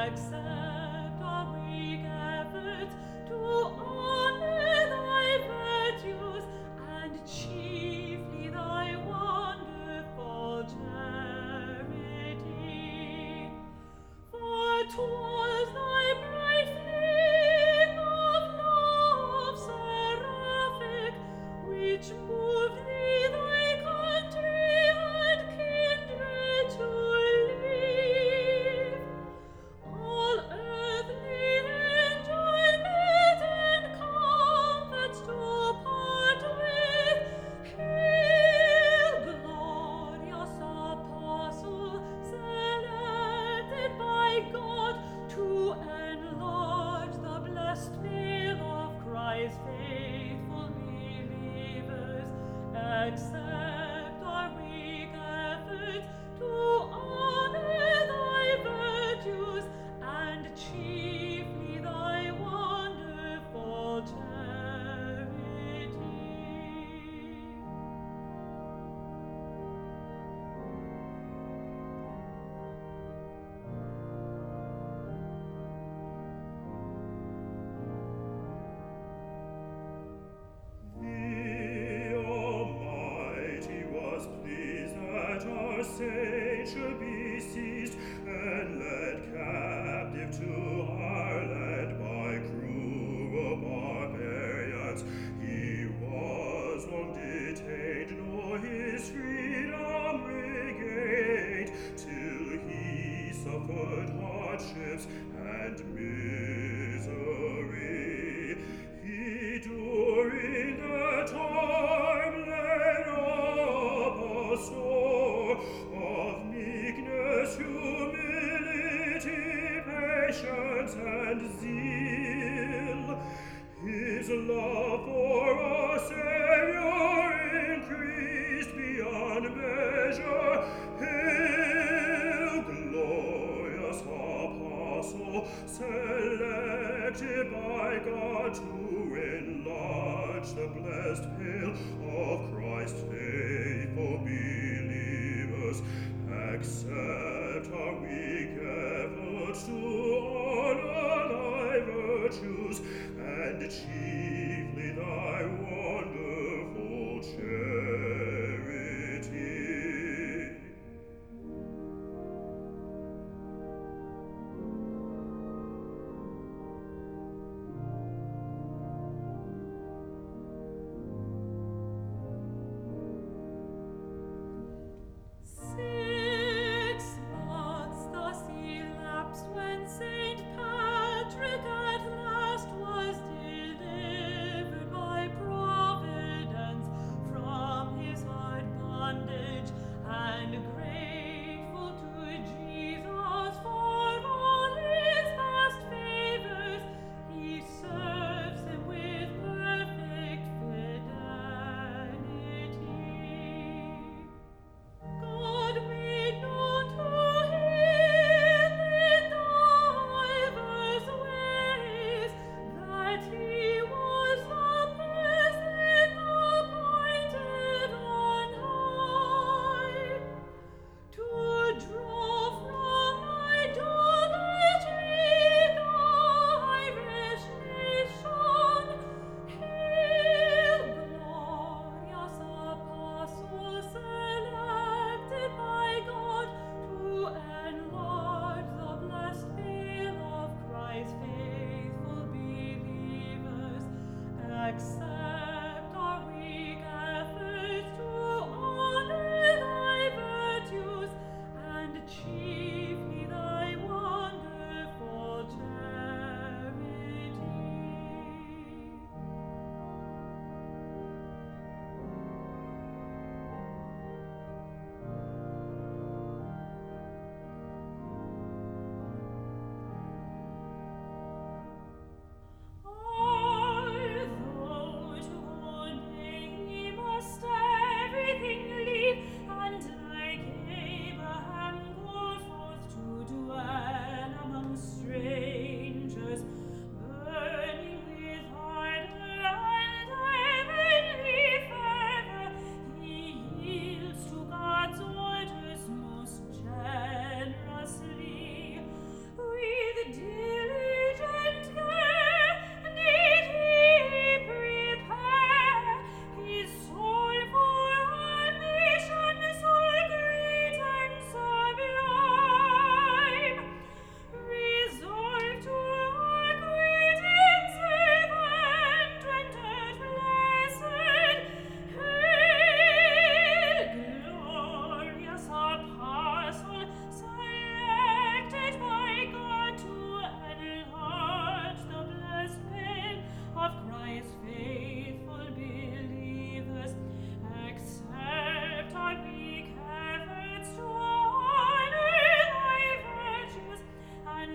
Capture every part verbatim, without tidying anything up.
accept our weak efforts to honor thy virtues and chiefly thy wonderful charity. For 'twas thy bright flame of love seraphic which moved thee thy country and kindred to leave. All earthly enjoyment and comforts to part with. Hail, glorious apostle, selected by God to enlarge the blessed veil of Christ's faithful believers. Accept our weak efforts to honor thy virtues and chiefly thy wonderful charity. The Almighty was pleased that our saint should be seized and led captive to our land by cruel barbarians. He was long detained, nor his freedom regained, till he suffered hardships and misery. He during that time laid up a store of meekness, humility, patience, and zeal. His love for our Savior increased beyond measure. Hail, glorious apostle, selected by God to enlarge the blessed pale of Christ's faithful believers. Accept our weak efforts to honor thy virtues and chiefly thy wonderful charity. Six months thus elapsed when Saint Patrick at last was delivered.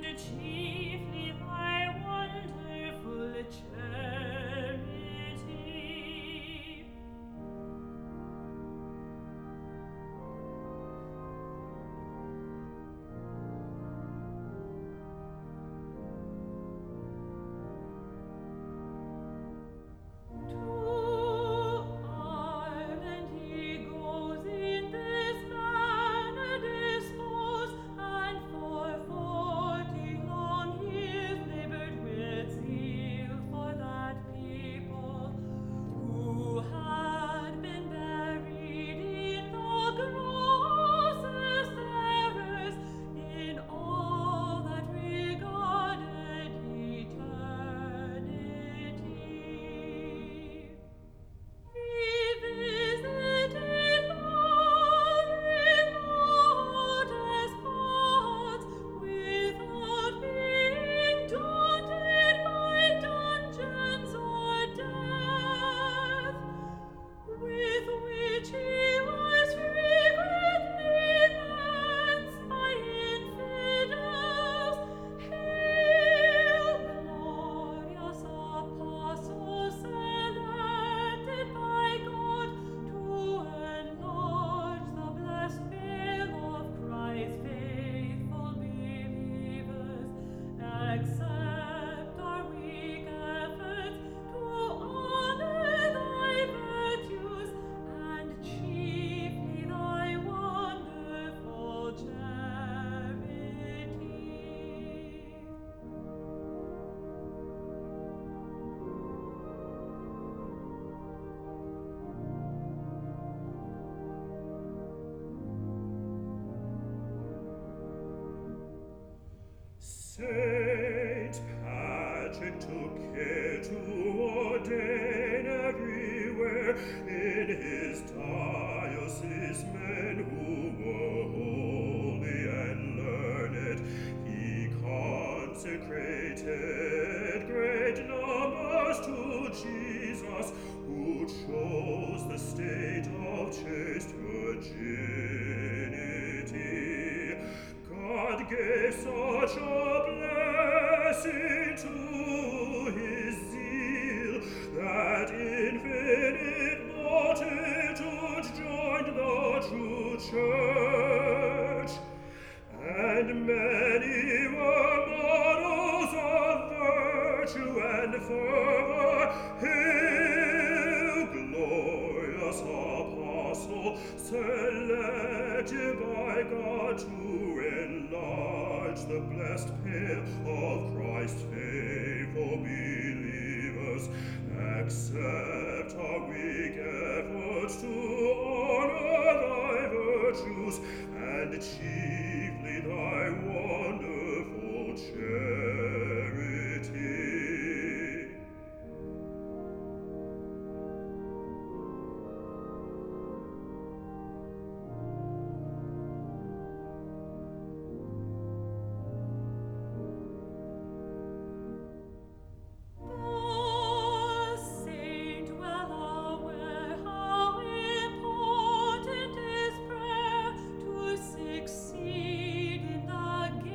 chiefly thy wonderful charity. To Ireland he goes in this manner disposed, and for forty long years labored with zeal for that people who had been buried in the grossest errors in all that regarded eternity. He visited lovely modest parts without being daunted by dungeons or death, with which he was frequently lanced by infidels. Hail, glorious apostle, selected by God to enlarge the blessed veil of Christ's faithful believers. Accept our weak efforts to honor thy virtues, and chiefly thy wonderful charity. Saint Patrick took care to ordain everywhere in his diocese men who were holy and learned. He consecrated great numbers to Jesus, who chose the state of chaste virginity. God gave such a blessing to his zeal that infinite multitudes joined the true church, and many were models of virtue and fervor. Hail, glorious apostle, selected by God to enlarge the blessed pale of Christ's faithful believers. Accept our weak efforts to honor thy virtues, and chiefly thy wonderful charity. The saint well aware how important is prayer to succeed in the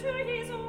to his